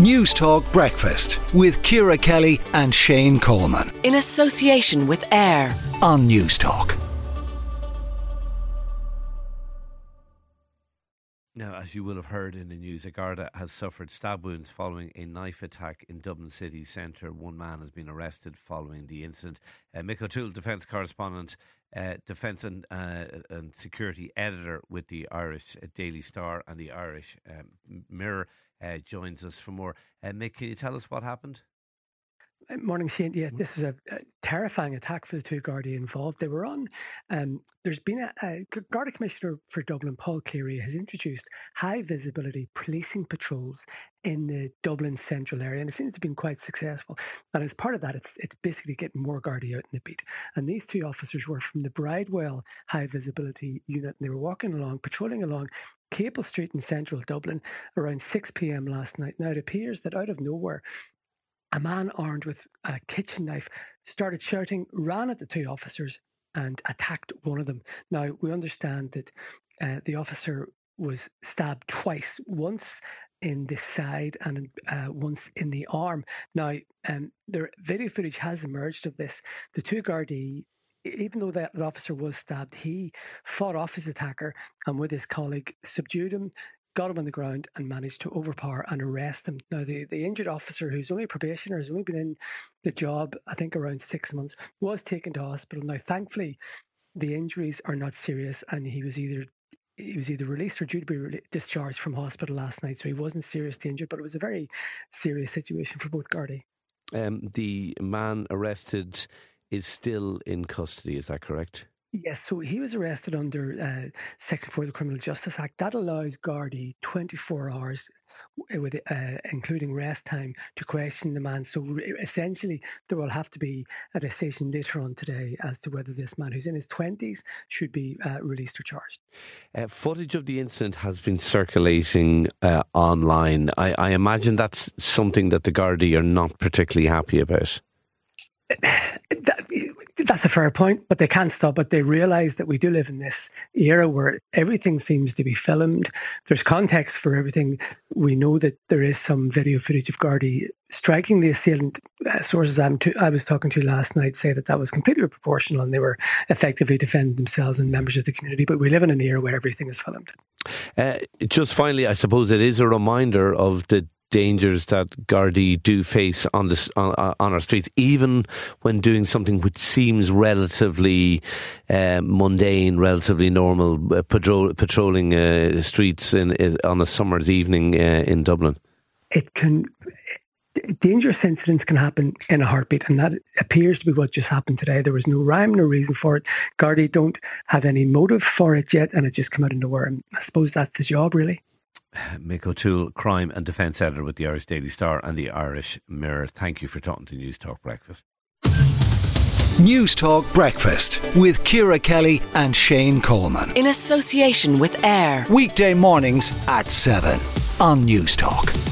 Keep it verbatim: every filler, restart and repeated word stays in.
News Talk Breakfast with Ciara Kelly and Shane Coleman. In association with AIR on News Talk. Now, as you will have heard in the news, a Garda has suffered stab wounds following a knife attack in Dublin city centre. One man has been arrested following the incident. Uh, Mick O'Toole, defence correspondent, uh, defence and, uh, and security editor with the Irish Daily Star and the Irish um, Mirror, uh, joins us for more. Uh, Mick, can you tell us what happened? Morning, Shane. Yeah, this is a, a terrifying attack for the two Gardaí involved. They were on. Um, there's been a, a Garda Commissioner for Dublin, Paul Cleary, has introduced high visibility policing patrols in the Dublin central area, and it seems to have been quite successful. And as part of that, it's it's basically getting more Gardaí out in the beat. And these two officers were from the Bridewell High Visibility Unit, and they were walking along, patrolling along Capel Street in central Dublin around six p.m. last night. Now, it appears that out of nowhere, a man armed with a kitchen knife started shouting, ran at the two officers and attacked one of them. Now, we understand that uh, the officer was stabbed twice, once in the side and uh, once in the arm. Now, um, the video footage has emerged of this. The two Gardaí, even though that officer was stabbed, he fought off his attacker and with his colleague subdued him, got him on the ground and managed to overpower and arrest him. Now, the, the injured officer, who's only a probationer, has only been in the job, I think, around six months, was taken to hospital. Now, thankfully, the injuries are not serious, and he was either he was either released or due to be re- discharged from hospital last night, so he wasn't seriously injured, but it was a very serious situation for both Gardaí. Um, the man arrested is still in custody, is that correct? Yes, so he was arrested under uh, Section four of the Criminal Justice Act. That allows Gardaí twenty-four hours, with uh, including rest time, to question the man. So essentially, there will have to be a decision later on today as to whether this man, who's in his twenties, should be uh, released or charged. Uh, footage of the incident has been circulating uh, online. I, I imagine that's something that the Gardaí are not particularly happy about. That, that's a fair point, but they can't stop it. They realise that we do live in this era where everything seems to be filmed. There's context for everything. We know that there is some video footage of Gardaí striking the assailant. Uh, sources I'm to, I was talking to last night say that that was completely proportional and they were effectively defending themselves and members of the community. But we live in an era where everything is filmed. Uh, just finally, I suppose it is a reminder of the dangers that Gardaí do face on this on, on our streets, even when doing something which seems relatively uh, mundane, relatively normal, uh, patrol, patrolling uh, streets in, in on a summer's evening uh, in Dublin. It can. Dangerous incidents can happen in a heartbeat, and that appears to be what just happened today. There was no rhyme, no reason for it. Gardaí don't have any motive for it yet, and it just came out of nowhere. And I suppose that's the job, really. Mick O'Toole, crime and defence editor with the Irish Daily Star and the Irish Mirror. Thank you for talking to News Talk Breakfast. News Talk Breakfast with Ciara Kelly and Shane Coleman. In association with AIR. Weekday mornings at seven on News Talk.